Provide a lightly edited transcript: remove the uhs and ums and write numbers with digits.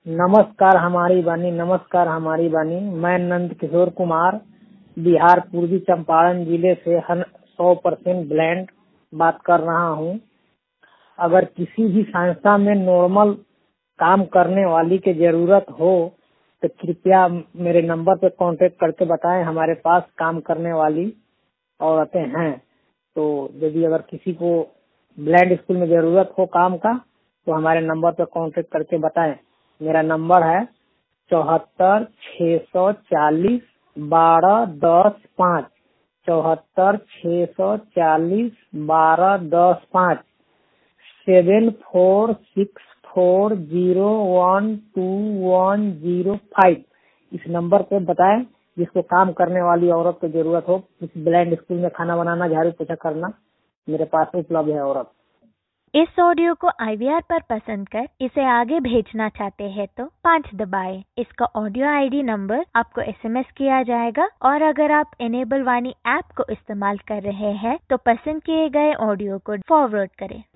नमस्कार हमारी बानी, नमस्कार हमारी बानी। मैं नंद किशोर कुमार बिहार पूर्वी चंपारण जिले से 100% ब्लाइंड बात कर रहा हूँ। अगर किसी भी संस्था में नॉर्मल काम करने वाली की जरूरत हो तो कृपया मेरे नंबर पे कांटेक्ट करके बताएं। हमारे पास काम करने वाली औरतें हैं। तो यदि अगर किसी को ब्लाइंड स्कूल में जरूरत हो काम का तो हमारे नंबर पे कांटेक्ट करके बताएं। मेरा नंबर है 74 640 12 10 5, 74 640 12 10 5, 7464012105। इस नंबर पे बताएं जिसको काम करने वाली औरत को जरूरत हो। इस ब्लाइंड स्कूल में खाना बनाना, झाड़ू पोछा करना मेरे पास उपलब्ध है औरत। इस ऑडियो को IVR पर पसंद कर इसे आगे भेजना चाहते हैं तो 5 दबाएं। इसका ऑडियो ID नंबर आपको SMS किया जाएगा और अगर आप इनेबल वाणी ऐप को इस्तेमाल कर रहे हैं तो पसंद किए गए ऑडियो को फॉरवर्ड करें।